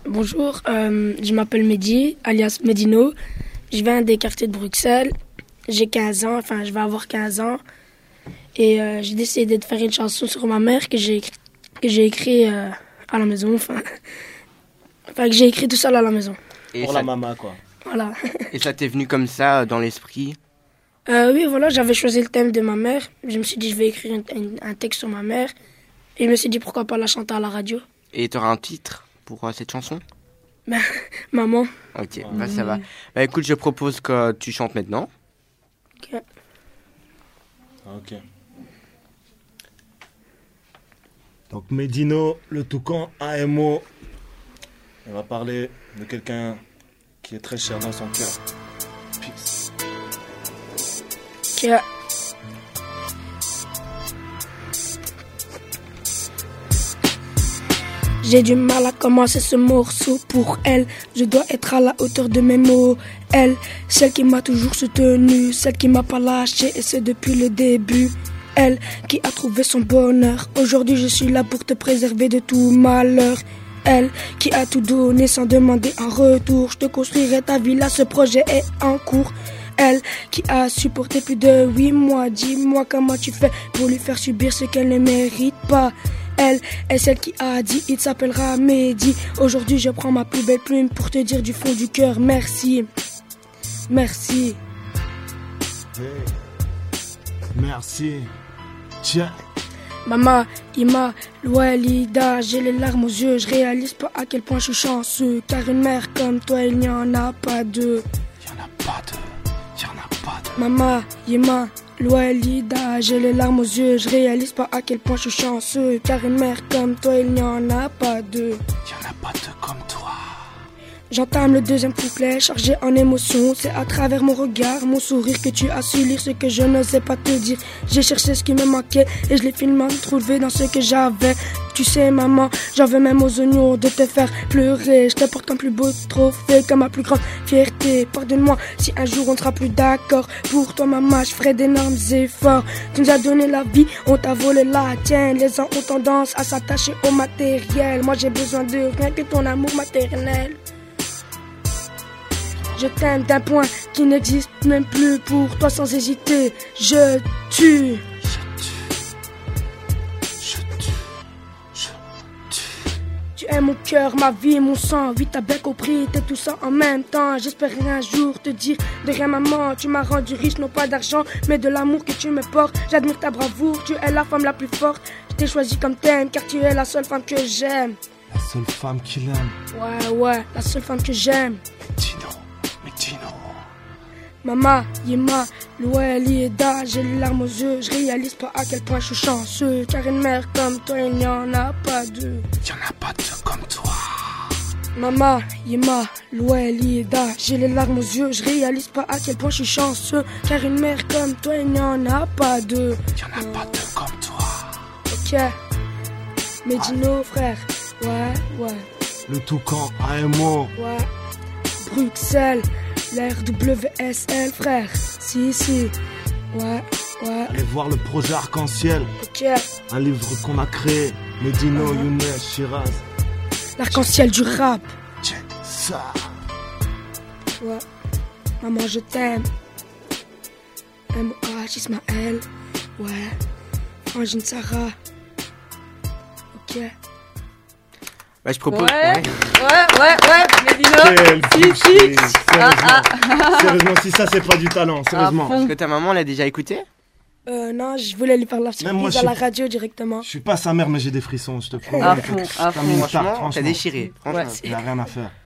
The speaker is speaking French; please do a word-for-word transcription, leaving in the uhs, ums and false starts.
Bonjour, euh, je m'appelle Mehdi, alias Medino. Je viens des quartiers de Bruxelles. J'ai quinze ans, enfin je vais avoir quinze ans. Et euh, j'ai décidé de faire une chanson sur ma mère que j'ai écrit, que j'ai écrit euh, à la maison. Enfin, enfin que j'ai écrit tout seul à la maison. Et Pour ça, la maman, quoi. Voilà. et ça t'est venu comme ça, dans l'esprit? Euh, oui, voilà, j'avais choisi le thème de ma mère. Je me suis dit, je vais écrire un, un- un texte sur ma mère. Et je me suis dit, pourquoi pas la chanter à la radio. Et t'auras un titre pour euh, cette chanson? Ben, maman. Ok, bah ça va. Bah écoute, je propose que tu chantes maintenant. Ok. Ok. Donc Medino, le toucan A M O. On va parler de quelqu'un qui est très cher dans son cœur. Peace. Ok. J'ai du mal à commencer ce morceau pour elle. Je dois être à la hauteur de mes mots. Elle, celle qui m'a toujours soutenu, celle qui m'a pas lâché et c'est depuis le début. Elle qui a trouvé son bonheur. Aujourd'hui je suis là pour te préserver de tout malheur. Elle qui a tout donné sans demander un retour. Je te construirai ta villa, ce projet est en cours. Elle qui a supporté plus de huit mois. Dis-moi comment tu fais pour lui faire subir ce qu'elle ne mérite pas. Elle est celle qui a dit il s'appellera Mehdi. Aujourd'hui je prends ma plus belle plume pour te dire du fond du cœur merci. Merci. Hey. Merci. Tiens. Mama, Ima, Louelida, j'ai les larmes aux yeux. Je réalise pas à quel point je suis chanceux. Car une mère comme toi il n'y en a pas deux. Y'en a pas deux. Y'en a pas deux. Mama, Yema, Louelida, j'ai les larmes aux yeux. Je réalise pas à quel point je suis chanceux. Car une mère comme toi il n'y en a pas deux. Y'en a pas deux comme toi. J'entame le deuxième couplet, chargé en émotions. C'est à travers mon regard, mon sourire que tu as su lire ce que je n'osais pas te dire. J'ai cherché ce qui me manquait et je l'ai finalement trouvé dans ce que j'avais. Tu sais maman, j'en veux même aux oignons de te faire pleurer. Je te porte comme plus beau trophée, comme ma plus grande fierté. Pardonne-moi si un jour on ne sera plus d'accord. Pour toi maman, je ferai d'énormes efforts. Tu nous as donné la vie, on t'a volé la tienne. Les gens ont tendance à s'attacher au matériel. Moi j'ai besoin de rien que ton amour maternel. Je t'aime d'un point qui n'existe même plus. Pour toi sans hésiter, je tue. Je tue. Je tue. Tu es mon cœur, ma vie, mon sang. Oui, t'as bien compris, t'es tout ça en même temps. J'espérais un jour te dire de rien maman. Tu m'as rendu riche, non pas d'argent, mais de l'amour que tu me portes. J'admire ta bravoure, tu es la femme la plus forte. Je t'ai choisi comme thème, car tu es la seule femme que j'aime. La seule femme qu'il aime. Ouais, ouais, la seule femme que j'aime. Medino. Medino. Mama, Yema, Louelida, j'ai les larmes aux yeux. Je réalise pas à quel point je suis chanceux. Car une mère comme toi, il n'y en a pas deux. Y'en a pas deux comme toi. Mama, Yema, Louelida, j'ai les larmes aux yeux. Je réalise pas à quel point je suis chanceux. Car une mère comme toi, il n'y en a pas deux. Y'en a pas deux comme toi. Ok, Medino, frère. Ouais, ouais, Le toucan A M O. ouais. Bruxelles, l'R W S L, frère. Si, si. Ouais, ouais. Allez voir le projet Arc-en-Ciel. Ok. Un livre qu'on a créé. Medino, Uh-huh. Younes, Shiraz. L'arc-en-ciel du rap. Check ça. Ouais. Maman, je t'aime. M O H Ismaël. Ouais. Frangine Sarah. Ok. Bah je propose... Ouais, ouais. ouais, ouais, ouais, Medino. Quel Si, si. boucher. Ah, ah. Sérieusement. Sérieusement, si ça c'est pas du talent, sérieusement. fond. Est-ce que ta maman l'a déjà écouté? Euh, non, je voulais lui faire la Même moi, surprise à je la sais- radio directement. Je suis pas sa mère, mais j'ai des frissons, je te promets. À fond, à Comme fond. une tarte, Franchement, t'as franchement. déchiré. Franchement. Ouais. Il y a rien à faire.